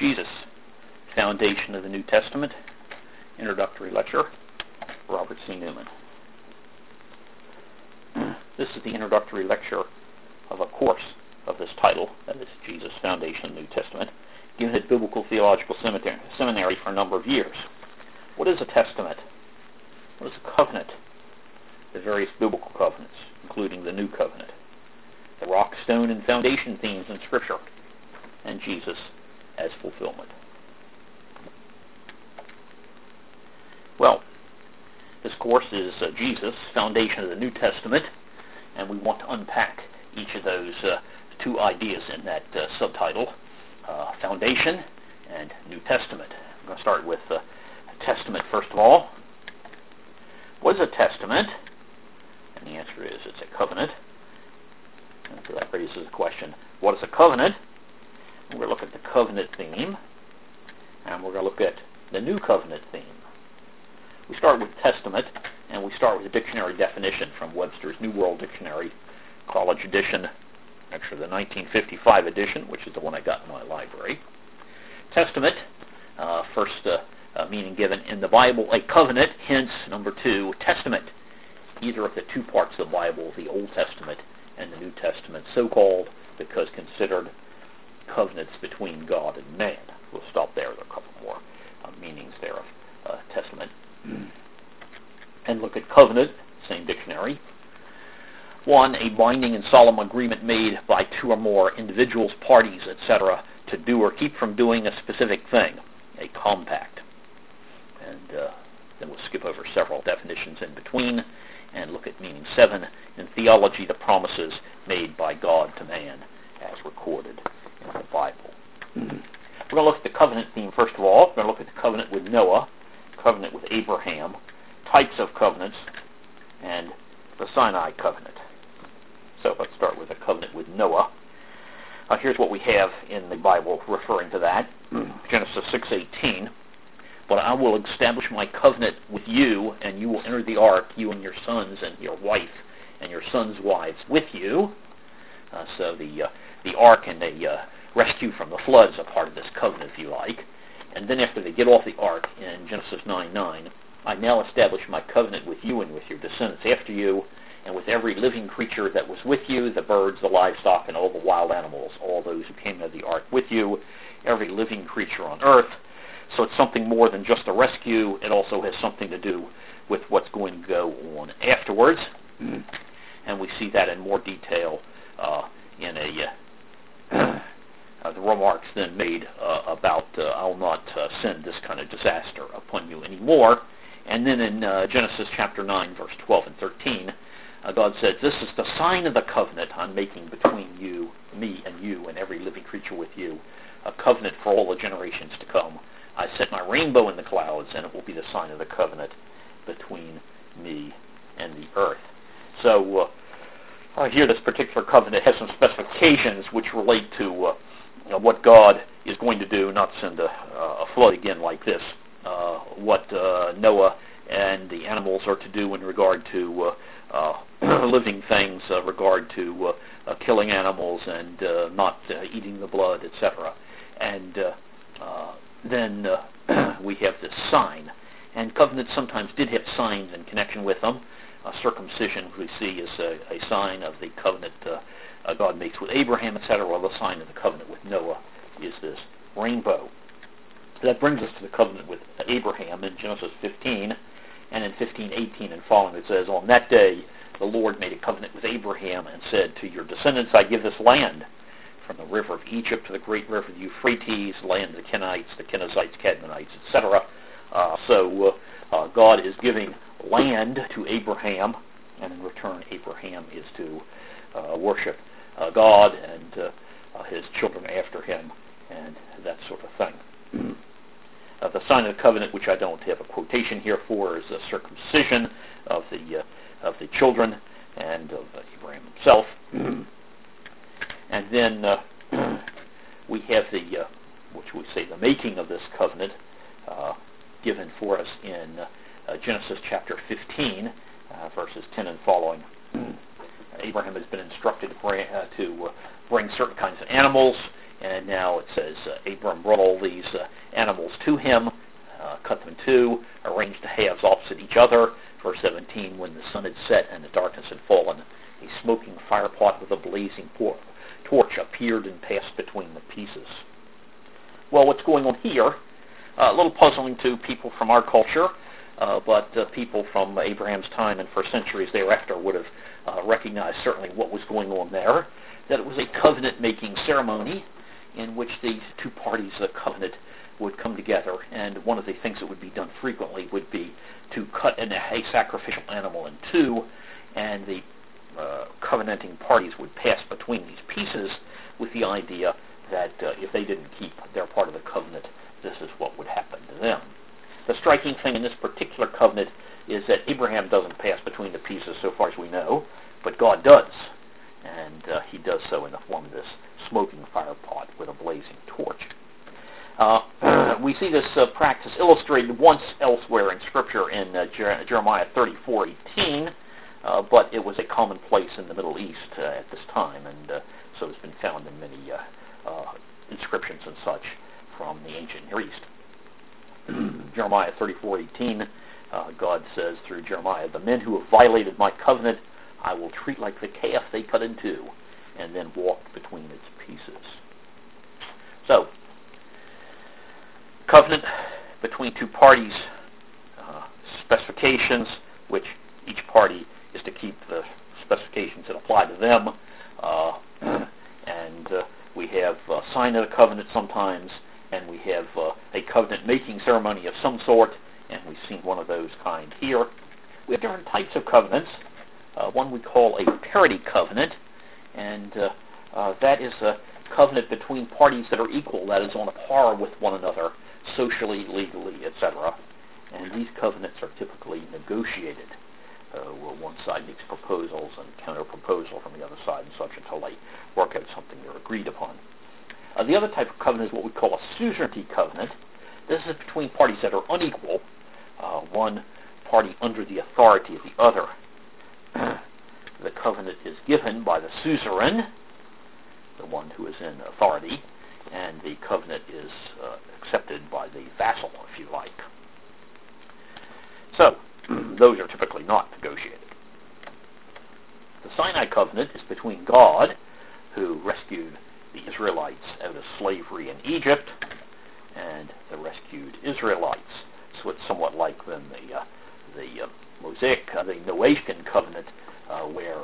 Jesus, Foundation of the New Testament, Introductory Lecture, Robert C. Newman. This is the introductory lecture of a course of this title, that is Jesus, Foundation of the New Testament, given at Biblical Theological Seminary for a number of years. What is a testament? What is a covenant? The various biblical covenants, including the New Covenant, the rock, stone, and foundation themes in Scripture, and Jesus as fulfillment. Well, this course is Jesus, Foundation of the New Testament, and we want to unpack each of those two ideas in that subtitle, Foundation and New Testament. I'm going to start with Testament first of all. What is a testament? And the answer is it's a covenant. And so that raises the question, what is a covenant? And we're going to look at the covenant theme, and we're going to look at the New Covenant theme. We start with testament, and we start with a dictionary definition from Webster's New World Dictionary, College Edition, actually the 1955 edition, which is the one I got in my library. Testament, first meaning given in the Bible, a covenant, hence number 2, testament, either of the two parts of the Bible, the Old Testament and the New Testament, so called because considered covenants between God and man. We'll stop there. There are a couple more meanings there of testament. And look at covenant, same dictionary. 1, a binding and solemn agreement made by 2 or more individuals, parties, etc., to do or keep from doing a specific thing, a compact. And then we'll skip over several definitions in between and look at meaning 7, in theology, the promises made by God to man as recorded in the Bible. We're going to look at the covenant theme first of all. We're going to look at the covenant with Noah, covenant with Abraham, types of covenants, and the Sinai covenant. So let's start with the covenant with Noah. Here's what we have in the Bible referring to that. Genesis 6:18. But I will establish my covenant with you, and you will enter the ark, you and your sons and your wife and your sons' wives with you. So the ark and the rescue from the floods are part of this covenant, if you like. And then after they get off the ark in Genesis 9:9, I now establish my covenant with you and with your descendants after you, and with every living creature that was with you, the birds, the livestock, and all the wild animals, all those who came out of the ark with you, every living creature on earth. So it's something more than just a rescue. It also has something to do with what's going to go on afterwards. And we see that in more detail in the remarks then made about I'll not send this kind of disaster upon you anymore. And then in Genesis chapter 9, verse 12 and 13, God said, this is the sign of the covenant I'm making between you, me and you, and every living creature with you, a covenant for all the generations to come. I set my rainbow in the clouds, and it will be the sign of the covenant between me and the earth. So here this particular covenant has some specifications which relate to what God is going to do, not send a flood again like this. What Noah and the animals are to do in regard to living things, regard to killing animals and not eating the blood, etc. And then we have this sign. And covenants sometimes did have signs in connection with them. Circumcision, we see, is a sign of the covenant God makes with Abraham, etc. Well, the sign of the covenant with Noah is this rainbow. That brings us to the covenant with Abraham in Genesis 15, and in 15:18 and following it says, on that day the Lord made a covenant with Abraham and said, to your descendants I give this land, from the river of Egypt to the great river of the Euphrates, land of the Kenites, the Kenizzites, Cadmonites, etc. So God is giving land to Abraham, and in return Abraham is to worship God and his children after him, and that sort of thing. The sign of the covenant, which I don't have a quotation here for, is the circumcision of the children and of Abraham himself. And then we have which we say the making of this covenant, given for us in Genesis chapter 15, verses 10 and following. Abraham has been instructed to bring certain kinds of animals And now it says Abram brought all these animals to him, cut them in two, arranged the halves opposite each other. Verse 17, when the sun had set and the darkness had fallen, a smoking firepot with a blazing torch appeared and passed between the pieces. Well, what's going on here, a little puzzling to people from our culture, but people from Abraham's time and for centuries thereafter would have recognized certainly what was going on there, that it was a covenant-making ceremony in which these two parties of covenant would come together, and one of the things that would be done frequently would be to cut a sacrificial animal in two, and the covenanting parties would pass between these pieces with the idea that if they didn't keep their part of the covenant, this is what would happen to them. The striking thing in this particular covenant is that Abraham doesn't pass between the pieces so far as we know, but God does. And he does so in the form of this smoking firepot with a blazing torch. We see this practice illustrated once elsewhere in Scripture in Jeremiah 34:18, but it was a commonplace in the Middle East at this time, and so it's been found in many inscriptions and such from the ancient Near East. Jeremiah 34:18, God says through Jeremiah, the men who have violated my covenant I will treat like the calf they cut in two, and then walk between its pieces. So, covenant between two parties, specifications, which each party is to keep the specifications that apply to them, and we have sign of the covenant sometimes, and we have a covenant-making ceremony of some sort, and we've seen one of those kind here. We have different types of covenants. One we call a parity covenant, and that is a covenant between parties that are equal, that is on a par with one another, socially, legally, etc. And these covenants are typically negotiated, where one side makes proposals and counter-proposal from the other side and such until they work out something they're agreed upon. The other type of covenant is what we call a suzerainty covenant. This is between parties that are unequal, one party under the authority of the other. The covenant is given by the suzerain, the one who is in authority, and the covenant is accepted by the vassal, if you like. So, those are typically not negotiated. The Sinai covenant is between God, who rescued the Israelites out of slavery in Egypt, and the rescued Israelites. So it's somewhat like then the Mosaic, the Noahian covenant, where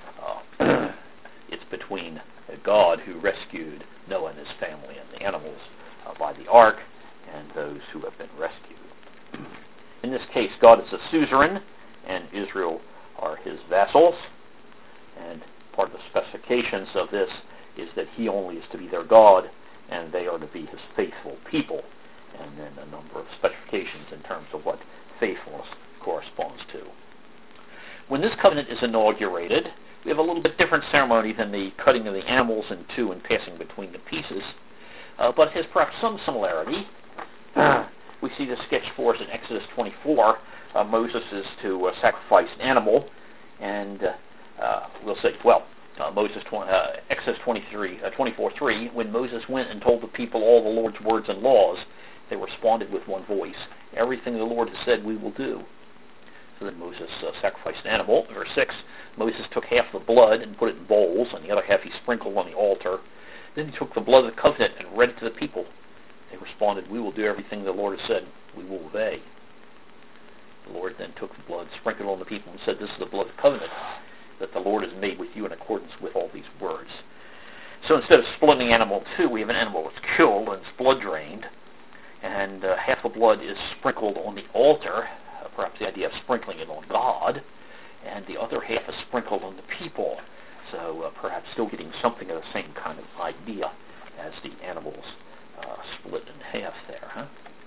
it's between God, who rescued Noah and his family and the animals by the ark, and those who have been rescued. In this case, God is the suzerain, and Israel are his vassals, and part of the specifications of this is that he only is to be their God, and they are to be his faithful people, and then a number of specifications in terms of what faithfulness corresponds to. When this covenant is inaugurated, we have a little bit different ceremony than the cutting of the animals in two and passing between the pieces, but it has perhaps some similarity. We see this sketched for us in Exodus 24. Moses is to sacrifice an animal, and we'll say, Exodus 24:3, when Moses went and told the people all the Lord's words and laws, they responded with one voice, everything the Lord has said we will do. So then Moses sacrificed an animal. Verse 6, Moses took half the blood and put it in bowls, and the other half he sprinkled on the altar. Then he took the blood of the covenant and read it to the people. They responded, we will do everything the Lord has said, we will obey. The Lord then took the blood, sprinkled it on the people, and said, this is the blood of the covenant that the Lord has made with you in accordance with all these words. So instead of splitting the animal in two, we have an animal that's killed and its blood drained, and half the blood is sprinkled on the altar, perhaps the idea of sprinkling it on God, and the other half is sprinkled on the people, so perhaps still getting something of the same kind of idea as the animals split in half there. Huh?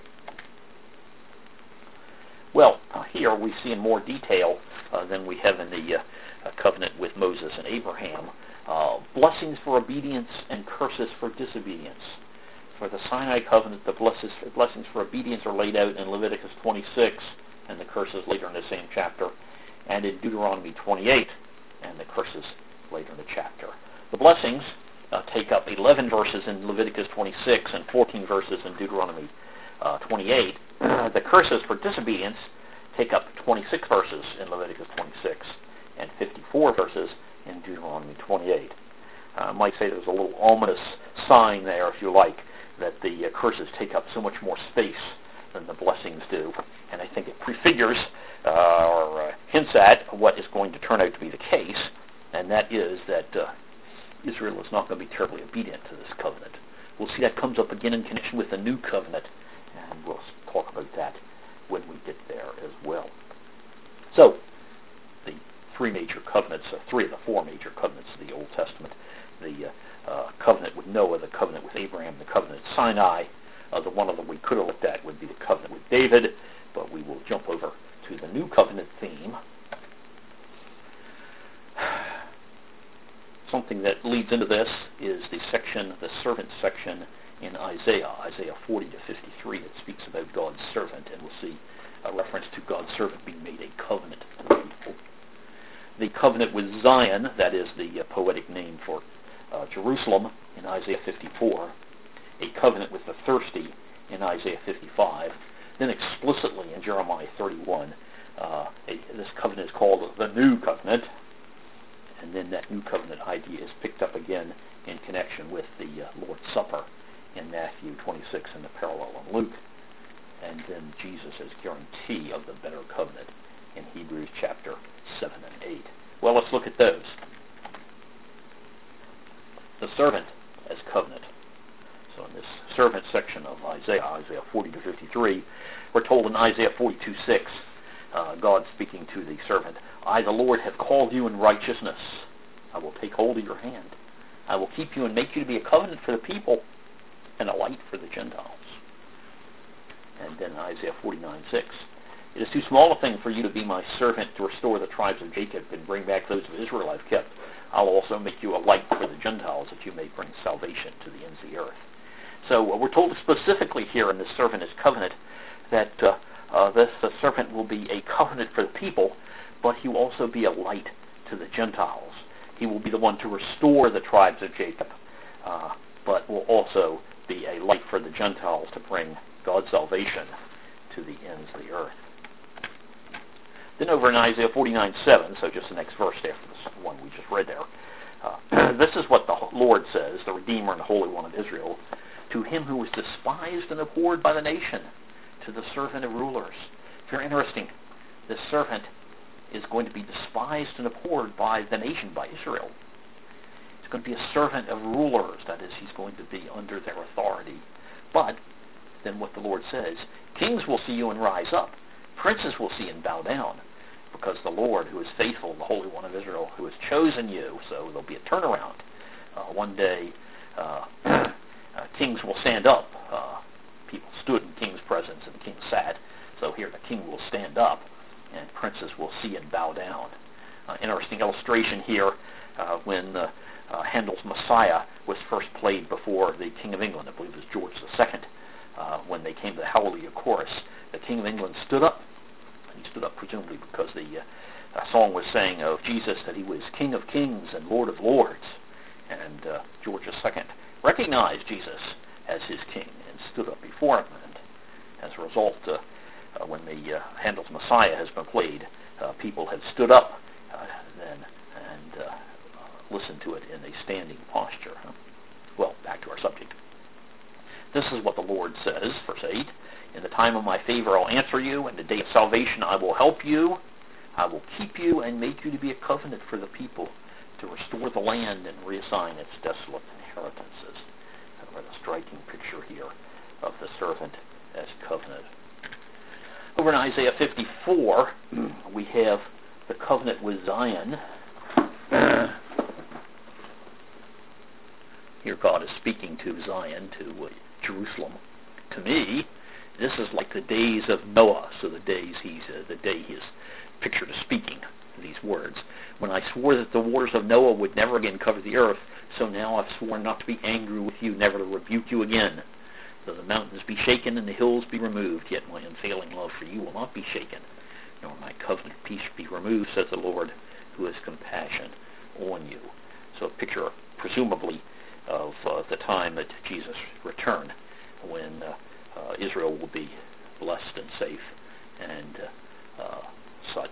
Well, here we see in more detail than we have in the covenant with Moses and Abraham, blessings for obedience and curses for disobedience. For the Sinai covenant, the blessings for obedience are laid out in Leviticus 26, and the curses later in the same chapter, and in Deuteronomy 28, and the curses later in the chapter. The blessings take up 11 verses in Leviticus 26 and 14 verses in Deuteronomy 28. The curses for disobedience take up 26 verses in Leviticus 26 and 54 verses in Deuteronomy 28. I might say there's a little ominous sign there, if you like, that the curses take up so much more space than the blessings do. And I think it prefigures or hints at what is going to turn out to be the case, and that is that Israel is not going to be terribly obedient to this covenant. We'll see that comes up again in connection with the new covenant, and we'll talk about that when we get there as well. So, the three major covenants, three of the four major covenants of the Old Testament, the covenant with Noah, the covenant with Abraham, the covenant at Sinai. The one of them we could have looked at would be the covenant with David, but we will jump over to the new covenant theme. Something that leads into this is the servant section in Isaiah 40 to 53. It speaks about God's servant, and we'll see a reference to God's servant being made a covenant to the people. The covenant with Zion, that is the poetic name for Jerusalem in Isaiah 54, a covenant with the thirsty in Isaiah 55, then explicitly in Jeremiah 31, this covenant is called the New Covenant, and then that New Covenant idea is picked up again in connection with the Lord's Supper in Matthew 26 and the parallel in Luke, and then Jesus as guarantee of the better covenant in Hebrews chapter 7 and 8. Well, let's look at those. The servant as covenant. So in this servant section of Isaiah 40 to 53, we're told in Isaiah 42:6, God speaking to the servant, I, the Lord, have called you in righteousness. I will take hold of your hand. I will keep you and make you to be a covenant for the people and a light for the Gentiles. And then Isaiah 49:6, it is too small a thing for you to be my servant to restore the tribes of Jacob and bring back those of Israel I've kept. I'll also make you a light for the Gentiles, that you may bring salvation to the ends of the earth. So we're told specifically here in this servant as covenant that the servant will be a covenant for the people, but he will also be a light to the Gentiles. He will be the one to restore the tribes of Jacob, but will also be a light for the Gentiles to bring God's salvation to the ends of the earth. Then over in Isaiah 49:7, so just the next verse after this one we just read there, this is what the Lord says, the Redeemer and the Holy One of Israel, to him who was despised and abhorred by the nation, to the servant of rulers. Very interesting. This servant is going to be despised and abhorred by the nation, by Israel. He's going to be a servant of rulers. That is, he's going to be under their authority. But then what the Lord says, kings will see you and rise up. Princes will see and bow down, because the Lord, who is faithful, the Holy One of Israel, who has chosen you, so there'll be a turnaround. One day, kings will stand up. People stood in king's presence, and the king sat. So here the king will stand up, and princes will see and bow down. Interesting illustration here when Handel's Messiah was first played before the King of England. I believe it was George II. When they came to the Hallelujah Chorus, the King of England stood up. And he stood up presumably because the song was saying of Jesus that he was King of Kings and Lord of Lords. And George II recognized Jesus as his king and stood up before him. And as a result, when the Handel's Messiah has been played, people have stood up then and listened to it in a standing posture. Well, back to our subject. This is what the Lord says, verse 8, in the time of my favor I'll answer you, in the day of salvation I will help you. I will keep you and make you to be a covenant for the people, to restore the land and reassign its desolate inheritances. A rather striking picture here of the servant as covenant. Over in Isaiah 54, we have the covenant with Zion. Here God is speaking to Zion, to Jerusalem. To me, this is like the days of Noah. So the day he is pictured as speaking these words. When I swore that the waters of Noah would never again cover the earth, so now I've sworn not to be angry with you, never to rebuke you again. Though the mountains be shaken and the hills be removed, yet my unfailing love for you will not be shaken, nor my covenant of peace be removed, says the Lord, who has compassion on you. So a picture, presumably, of the time at Jesus' return, when Israel will be blessed and safe and such.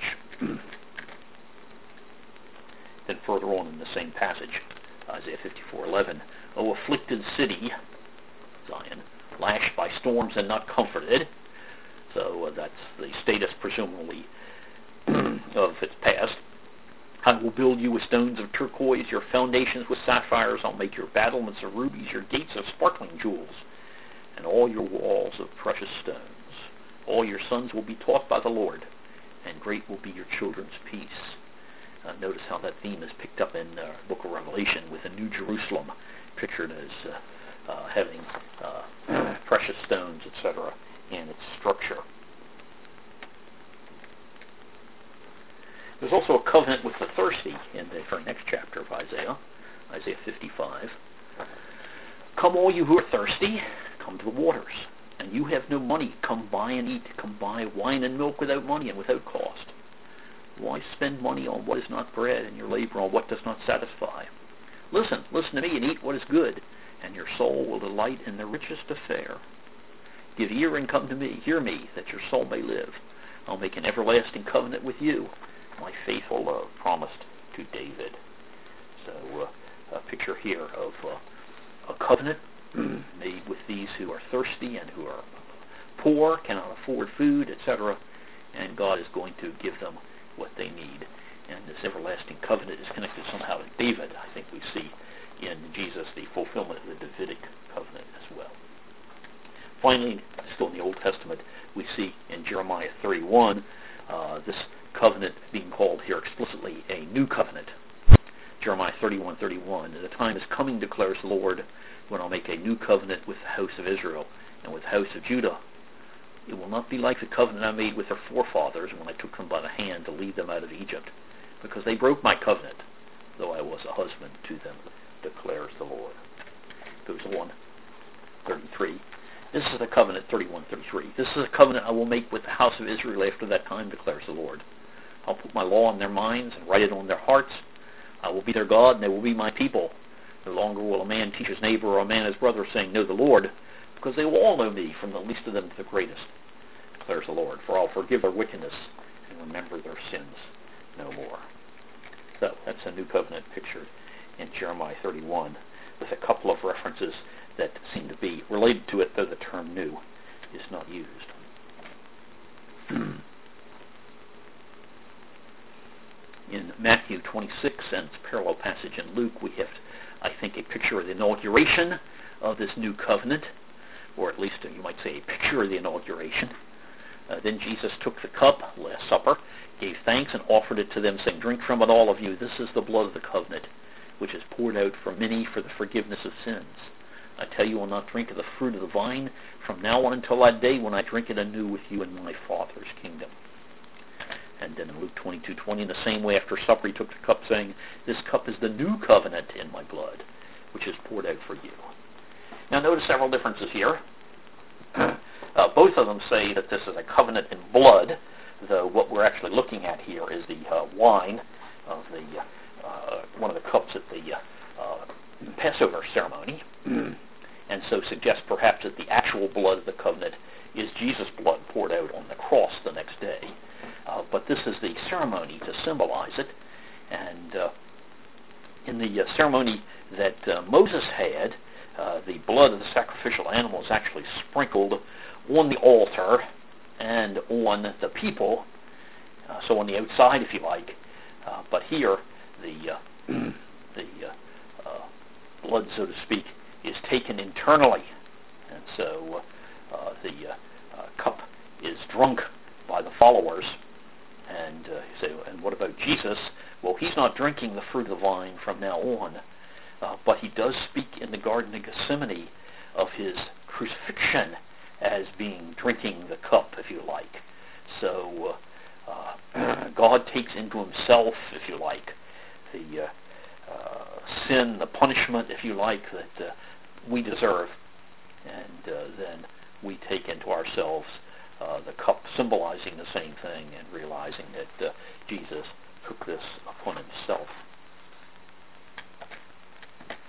Then further on in the same passage, Isaiah 54:11, O afflicted city, Zion, lashed by storms and not comforted. So that's the status, presumably, of its past. I will build you with stones of turquoise, your foundations with sapphires. I'll make your battlements of rubies, your gates of sparkling jewels, and all your walls of precious stones. All your sons will be taught by the Lord, and great will be your children's peace. Notice how that theme is picked up in the book of Revelation, with the New Jerusalem pictured as having precious stones, etc., in its structure. There's also a covenant with the thirsty in the very next chapter of Isaiah, Isaiah 55. Come all you who are thirsty, come to the waters. And you have no money, come buy and eat. Come buy wine and milk without money and without cost. Why spend money on what is not bread, and your labor on what does not satisfy? Listen to me and eat what is good, and your soul will delight in the richest of fare. Give ear and come to me, hear me, that your soul may live. I'll make an everlasting covenant with you, my faithful love promised to David. So a picture here of a covenant made with these who are thirsty and who are poor, cannot afford food, etc., and God is going to give them what they need. And this everlasting covenant is connected somehow to David. I think we see in Jesus the fulfillment of the Davidic covenant as well. Finally, still in the Old Testament, we see in Jeremiah 31 this covenant being called here explicitly a new covenant. Jeremiah 31:31, the time is coming, declares the Lord, when I'll make a new covenant with the house of Israel and with the house of Judah. It will not be like the covenant I made with their forefathers when I took them by the hand to lead them out of Egypt, because they broke my covenant, though I was a husband to them, declares the Lord. Goes on, 33. This is the covenant, 31:33. This is a covenant I will make with the house of Israel after that time, declares the Lord. I'll put my law in their minds and write it on their hearts. I will be their God, and they will be my people. No longer will a man teach his neighbor or a man his brother, saying, know the Lord, because they will all know me, from the least of them to the greatest, declares the Lord. For I'll forgive their wickedness and remember their sins no more. So that's a new covenant pictured in Jeremiah 31, with a couple of references that seem to be related to it, though the term new is not used. In Matthew 26 and its parallel passage in Luke, we have, I think, a picture of the inauguration of this new covenant, or at least you might say a picture of the inauguration. Then Jesus took the cup, Last Supper, gave thanks and offered it to them, saying, drink from it, all of you. This is the blood of the covenant, which is poured out for many for the forgiveness of sins. I tell you, I will not drink of the fruit of the vine from now on until that day when I drink it anew with you in my Father's kingdom. And then in Luke 22:20, in the same way after supper he took the cup, saying, this cup is the new covenant in my blood, which is poured out for you. Now notice several differences here. Both of them say that this is a covenant in blood, though what we're actually looking at here is the wine of the one of the cups at the Passover ceremony, and so suggests perhaps that the actual blood of the covenant is Jesus' blood poured out on the cross the next day. But this is the ceremony to symbolize it, and in the ceremony that Moses had, the blood of the sacrificial animal is actually sprinkled on the altar and on the people, so on the outside, if you like. But here, the blood, so to speak, is taken internally, and so the cup is drunk by the followers. And you say, and what about Jesus? Well, he's not drinking the fruit of the vine from now on, but he does speak in the Garden of Gethsemane of his crucifixion as being drinking the cup, if you like. So God takes into himself, if you like, the sin, the punishment, if you like, that we deserve, and then we take into ourselves the cup, symbolizing the same thing, and realizing that Jesus took this upon himself.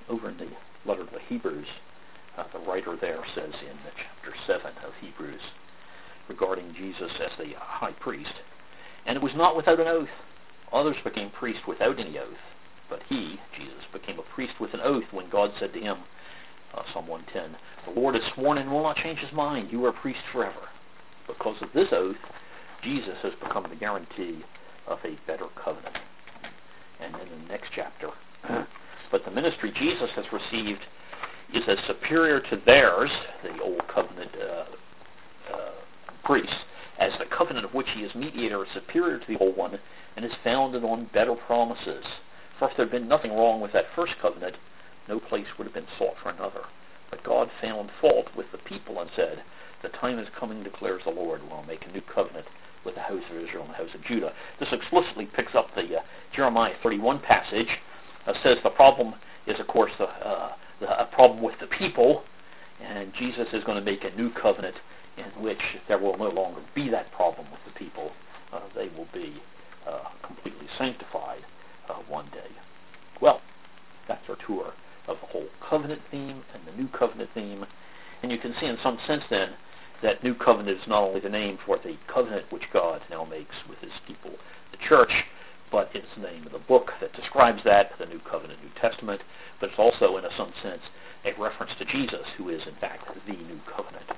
Over in the letter to the Hebrews, the writer there says in chapter 7 of Hebrews regarding Jesus as the high priest, and it was not without an oath. Others became priests without any oath, but he, Jesus, became a priest with an oath when God said to him, Psalm 110, the Lord has sworn and will not change his mind. You are a priest forever. Because of this oath, Jesus has become the guarantee of a better covenant. And then in the next chapter, but the ministry Jesus has received is as superior to theirs, the old covenant priests, as the covenant of which he is mediator is superior to the old one and is founded on better promises. For if there had been nothing wrong with that first covenant, no place would have been sought for another. But God found fault with the people and said, the time is coming, declares the Lord, when I'll make a new covenant with the house of Israel and the house of Judah. This explicitly picks up the Jeremiah 31 passage. Says the problem is, of course, a problem with the people, and Jesus is going to make a new covenant in which there will no longer be that problem with the people. They will be completely sanctified one day. Well, that's our tour of the whole covenant theme and the new covenant theme. And you can see in some sense then that new covenant is not only the name for the covenant which God now makes with his people, the church, but it's the name of the book that describes that, the New Covenant, New Testament, but it's also, in some sense, a reference to Jesus, who is, in fact, the New Covenant.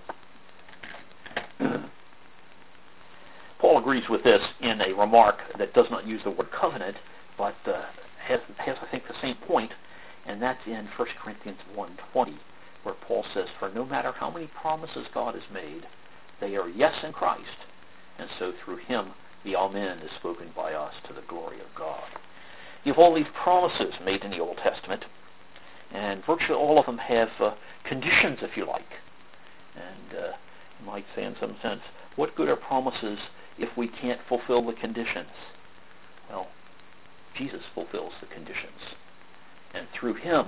Paul agrees with this in a remark that does not use the word covenant, but has, I think, the same point, and that's in 1 Corinthians 1:20, where Paul says, for no matter how many promises God has made, they are yes in Christ, and so through him the Amen is spoken by us to the glory of God. You have all these promises made in the Old Testament, and virtually all of them have conditions, if you like. And you might say in some sense, what good are promises if we can't fulfill the conditions? Well, Jesus fulfills the conditions. And through him,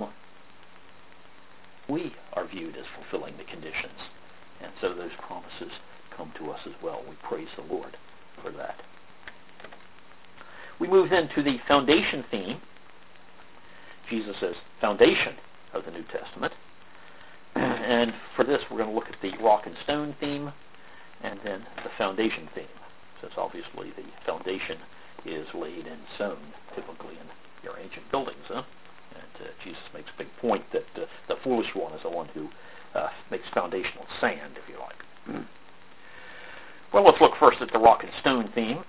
we are viewed as fulfilling the conditions. And so those promises come to us as well. We praise the Lord for that. We move then to the foundation theme. Jesus is foundation of the New Testament. And for this, we're going to look at the rock and stone theme and then the foundation theme, since obviously the foundation is laid and sown, typically in your ancient buildings. And Jesus makes a big point that the foolish one is the one who makes foundational sand, if you like. Well, let's look first at the rock and stone theme.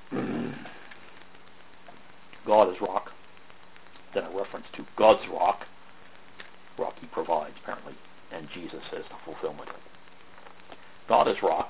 God is rock. Then a reference to God's rock. Rock he provides, apparently. And Jesus as the fulfillment. God is rock.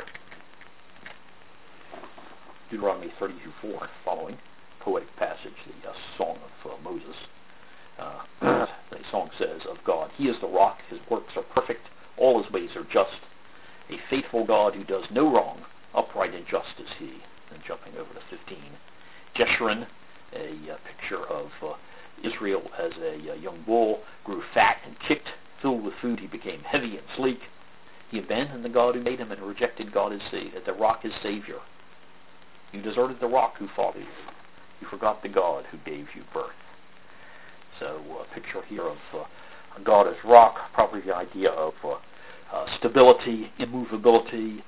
Deuteronomy 32:4 following. Poetic passage, the Song of Moses. The song says of God, he is the rock, his works are perfect, all his ways are just. A faithful God who does no wrong, upright and just is he. And jumping over to 15. Jeshurun, a picture of Israel as a young bull, grew fat and kicked, filled with food, he became heavy and sleek. He abandoned the God who made him and rejected God as the rock his Savior. You deserted the rock who fathered you. You forgot the God who gave you birth. So a picture here of God as rock, probably the idea of stability, immovability,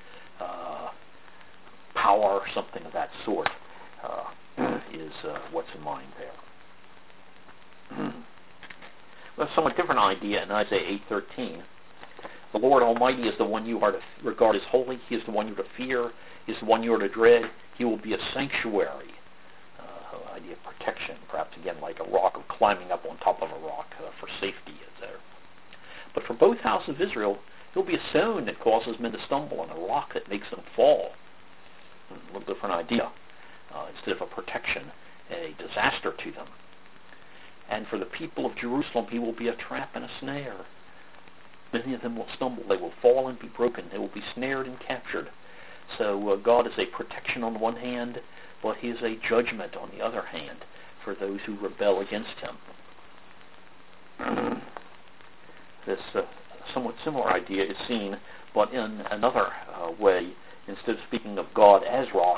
power, something of that sort is what's in mind there. Well, a somewhat different idea in Isaiah 8:13. The Lord Almighty is the one you are to regard as holy. He is the one you are to fear. He is the one you are to dread. He will be a sanctuary. Idea of protection, perhaps again like a rock, or climbing up on top of a rock for safety, etc. But for both houses of Israel, it will be a stone that causes men to stumble and a rock that makes them fall. A little different idea. Instead of a protection, a disaster to them. And for the people of Jerusalem, he will be a trap and a snare. Many of them will stumble. They will fall and be broken. They will be snared and captured. So God is a protection on the one hand, but he is a judgment on the other hand for those who rebel against him. This somewhat similar idea is seen, but in another way. Instead of speaking of God as rock,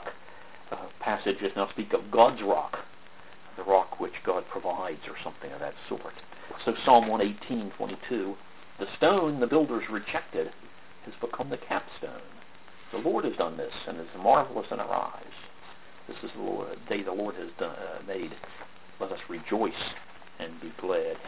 passages now speak of God's rock, the rock which God provides, or something of that sort. So Psalm 118:22, the stone the builders rejected has become the capstone. The Lord has done this, and is marvelous in our eyes. This is the day the Lord has made. Let us rejoice and be glad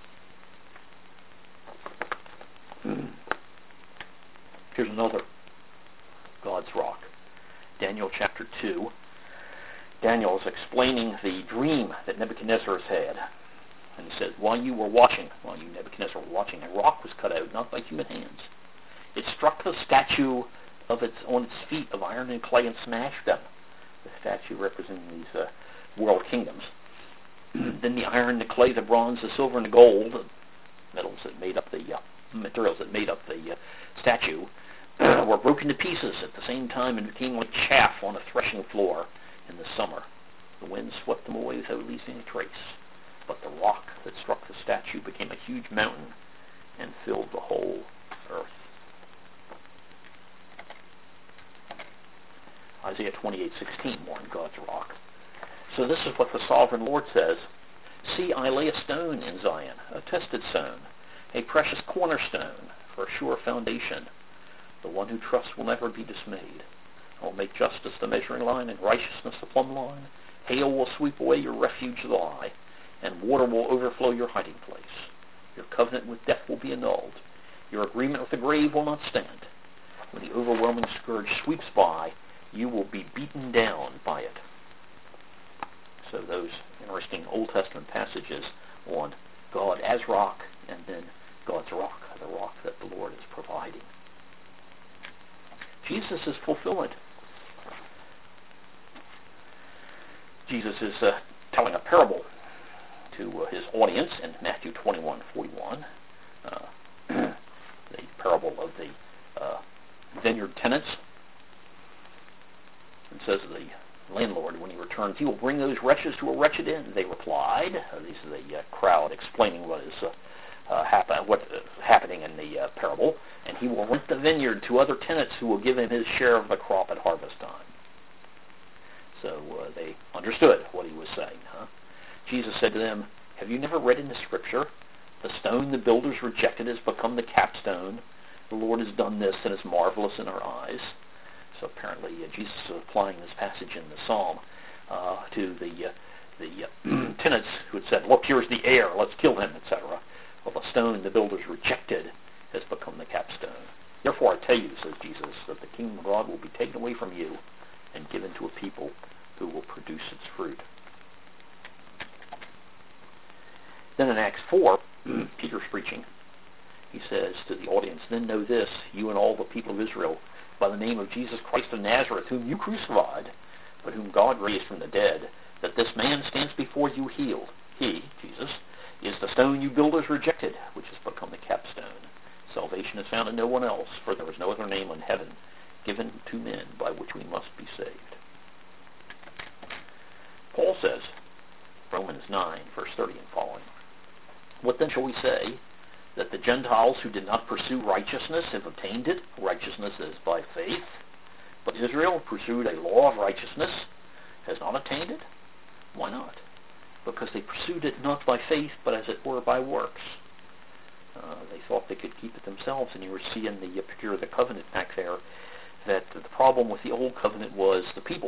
in it. Here's another God's rock. Daniel chapter 2. Daniel is explaining the dream that Nebuchadnezzar has had. And he says, while you Nebuchadnezzar were watching, a rock was cut out, not by human hands. It struck the statue on its feet of iron and clay and smashed them. The statue representing these world kingdoms. Then the iron, the clay, the bronze, the silver, and the gold, the metals that made up the materials that made up the statue, were broken to pieces at the same time and became like chaff on a threshing floor in the summer. The wind swept them away without leaving a trace. But the rock that struck the statue became a huge mountain and filled the whole earth. Isaiah 28:16 warned God's rock. So this is what the sovereign Lord says. See, I lay a stone in Zion, a tested stone, a precious cornerstone for a sure foundation. The one who trusts will never be dismayed. I will make justice the measuring line and righteousness the plumb line. Hail will sweep away your refuge lie, and water will overflow your hiding place. Your covenant with death will be annulled. Your agreement with the grave will not stand. When the overwhelming scourge sweeps by, you will be beaten down by it. So those interesting Old Testament passages on God as rock, and then God's rock, the rock that the Lord is providing. Jesus is fulfillment. Jesus is telling a parable to his audience in Matthew 21:41, the parable of the vineyard tenants. It says the landlord, when he returns, he will bring those wretches to a wretched end. They replied. These are the crowd explaining what is happening in the parable. And he will rent the vineyard to other tenants who will give him his share of the crop at harvest time. So they understood what he was saying. Jesus said to them, have you never read in the Scripture, the stone the builders rejected has become the capstone. The Lord has done this and is marvelous in our eyes. So apparently Jesus is applying this passage in the Psalm to the tenants who had said, look, here's the heir, let's kill him, etc. Well, the stone the builders rejected has become the capstone. Therefore I tell you, says Jesus, that the kingdom of God will be taken away from you and given to a people who will produce its fruit. Then in Acts 4, Peter's preaching. He says to the audience, then know this, you and all the people of Israel, by the name of Jesus Christ of Nazareth, whom you crucified, but whom God raised from the dead, that this man stands before you healed. He, Jesus, is the stone you builders rejected, which has become the capstone. Salvation is found in no one else, for there is no other name in heaven given to men by which we must be saved. Paul says, Romans 9, verse 30 and following, what then shall we say? That the Gentiles who did not pursue righteousness have obtained it. Righteousness is by faith. But Israel pursued a law of righteousness, has not attained it. Why not? Because they pursued it not by faith, but as it were by works. They thought they could keep it themselves, and you were seeing the picture of the covenant back there, that the problem with the old covenant was the people.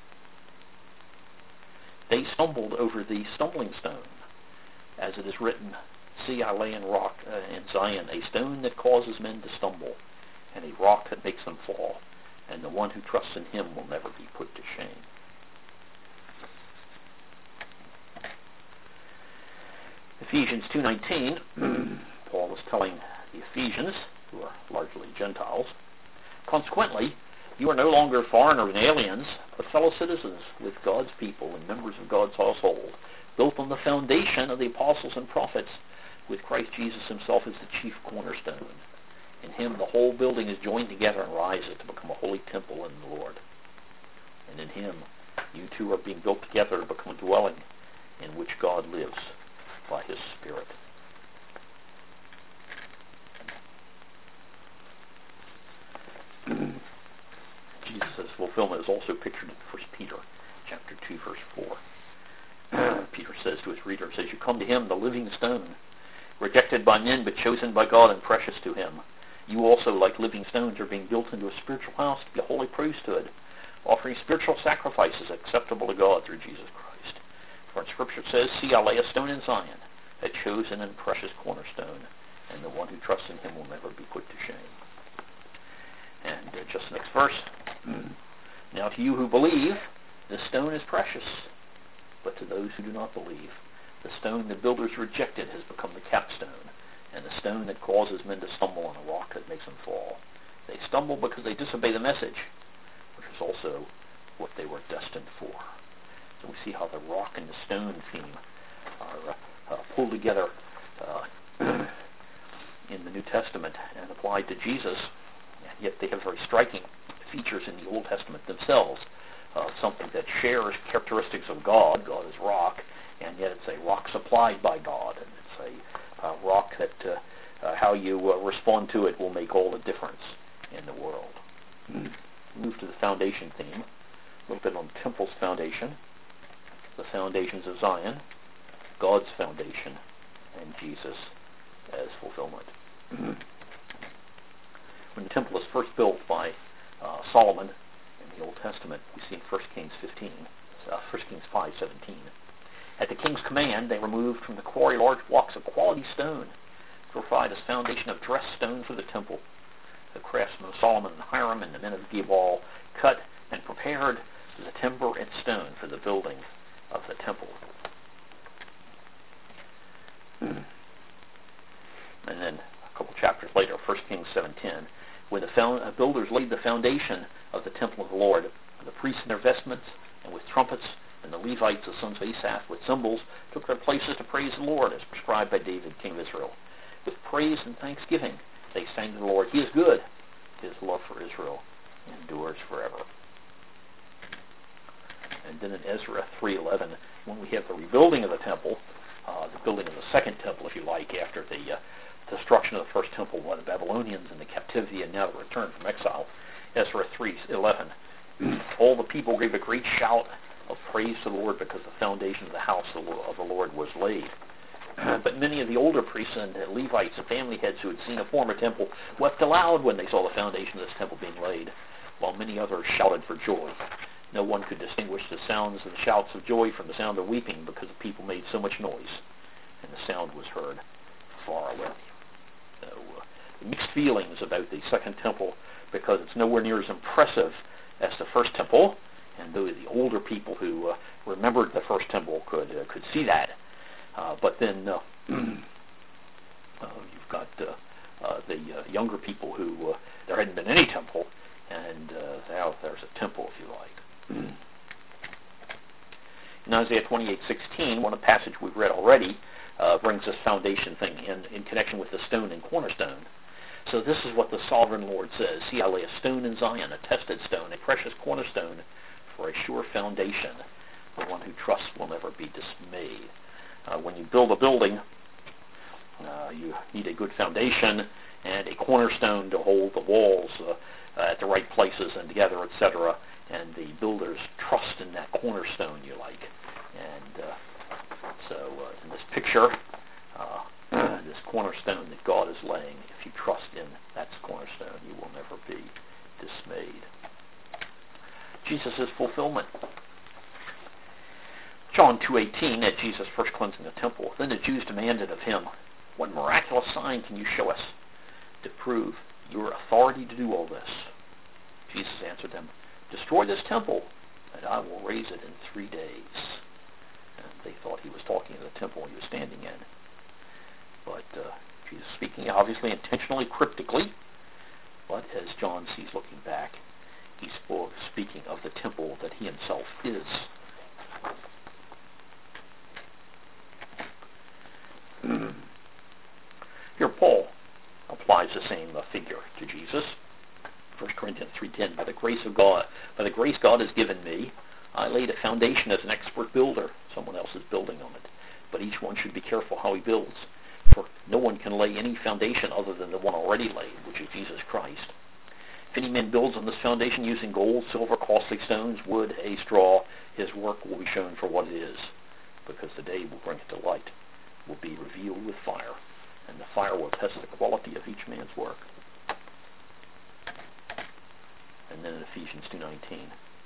They stumbled over the stumbling stone, as it is written, see, I lay in Zion a stone that causes men to stumble, and a rock that makes them fall, and the one who trusts in him will never be put to shame. Ephesians 2:19, Paul is telling the Ephesians, who are largely Gentiles, consequently, you are no longer foreigners and aliens, but fellow citizens with God's people and members of God's household, built on the foundation of the apostles and prophets, with Christ Jesus himself as the chief cornerstone. In him the whole building is joined together and rises to become a holy temple in the Lord. And in him you two are being built together to become a dwelling in which God lives by his Spirit. Jesus' fulfillment is also pictured in 1 Peter chapter 2, verse 4. Peter says to his readers, as you come to him, the living stone, rejected by men but chosen by God and precious to him. You also, like living stones, are being built into a spiritual house to be a holy priesthood, offering spiritual sacrifices acceptable to God through Jesus Christ. For in Scripture it says, See, I lay a stone in Zion, a chosen and precious cornerstone, and the one who trusts in him will never be put to shame. And just the next verse. Now to you who believe, this stone is precious, but to those who do not believe, the stone the builders rejected has become the capstone, and the stone that causes men to stumble on a rock that makes them fall. They stumble because they disobey the message, which is also what they were destined for. So we see how the rock and the stone theme are pulled together in the New Testament and applied to Jesus, and yet they have very striking features in the Old Testament themselves. Something that shares characteristics of God. God is rock, and yet it's a rock supplied by God, and it's a rock that how you respond to it will make all the difference in the world. Move to the foundation theme. A little bit on the temple's foundation, the foundations of Zion, God's foundation, and Jesus as fulfillment. When the temple was first built by Solomon in the Old Testament, we see in 1 Kings 5:17. At the king's command, they removed from the quarry large blocks of quality stone to provide as foundation of dressed stone for the temple. The craftsmen of Solomon and Hiram and the men of Gebal cut and prepared the timber and stone for the building of the temple. And then a couple chapters later, 1 Kings 7:10, when the builders laid the foundation of the temple of the Lord, the priests in their vestments and with trumpets, and the Levites, the sons of Asaph, with cymbals, took their places to praise the Lord, as prescribed by David, king of Israel. With praise and thanksgiving, they sang to the Lord, He is good. His love for Israel endures forever. And then in Ezra 3:11, when we have the rebuilding of the temple, the building of the second temple, if you like, after the destruction of the first temple by the Babylonians and the captivity and now the return from exile, Ezra 3:11, all the people gave a great shout of praise to the Lord because the foundation of the house of the Lord was laid. But many of the older priests and Levites and family heads who had seen a former temple wept aloud when they saw the foundation of this temple being laid, while many others shouted for joy. No one could distinguish the sounds of the shouts of joy from the sound of weeping because the people made so much noise, and the sound was heard far away. So, mixed feelings about the second temple because it's nowhere near as impressive as the first temple, and though the older people who remembered the first temple could see that, but then you've got the younger people who there hadn't been any temple, and now there's a temple, if you like. In Isaiah 28:16, one passage we've read already, brings this foundation thing in connection with the stone and cornerstone. So this is what the sovereign Lord says. See, I lay a stone in Zion, a tested stone, a precious cornerstone for a sure foundation. The one who trusts will never be dismayed. When you build a building, you need a good foundation and a cornerstone to hold the walls at the right places and together, etc. And the builders trust in that cornerstone, you like. And so in this picture, this cornerstone that God is laying, if you trust in that cornerstone, you will never be dismayed. Jesus' fulfillment. John 2:18, at Jesus' first cleansing the temple, then the Jews demanded of him, what miraculous sign can you show us to prove your authority to do all this? Jesus answered them, destroy this temple, and I will raise it in 3 days. And they thought he was talking of the temple he was standing in. But Jesus speaking obviously intentionally cryptically, but as John sees looking back, he's speaking of the temple that he himself is. Here Paul applies the same figure to Jesus. 1 Corinthians 3:10, by the grace God has given me, I laid a foundation as an expert builder. Someone else is building on it. But each one should be careful how he builds. For no one can lay any foundation other than the one already laid, which is Jesus Christ. If any man builds on this foundation using gold, silver, costly stones, wood, hay, straw, his work will be shown for what it is, because the day will bring it to light, will be revealed with fire, And the fire will test the quality of each man's work. And then in Ephesians 2:19,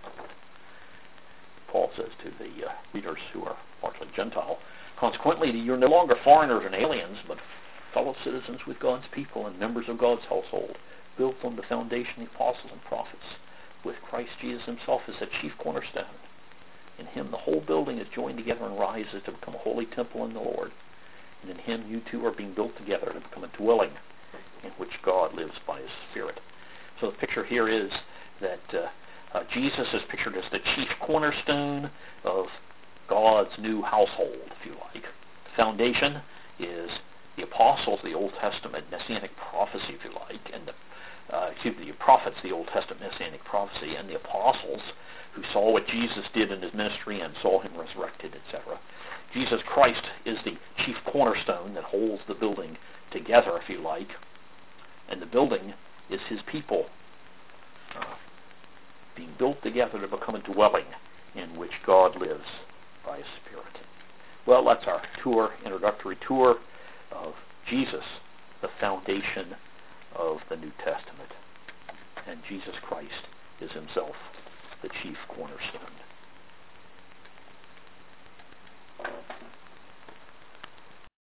Paul says to the readers who are largely Gentile, consequently, you're no longer foreigners and aliens, but fellow citizens with God's people and members of God's household, built on the foundation of the apostles and prophets, with Christ Jesus himself as the chief cornerstone. In him the whole building is joined together and rises to become a holy temple in the Lord. And in him you two are being built together to become a dwelling in which God lives by his Spirit. So the picture here is that Jesus is pictured as the chief cornerstone of God's new household, if you like. The foundation is the apostles, the Old Testament Messianic prophecy, if you like, and the prophets, the Old Testament Messianic prophecy, and the apostles who saw what Jesus did in his ministry and saw him resurrected, etc. Jesus Christ is the chief cornerstone that holds the building together, if you like, and the building is his people being built together to become a dwelling in which God lives by his Spirit. Well, that's our introductory tour of Jesus, the foundation of the New Testament. And Jesus Christ is himself the chief cornerstone.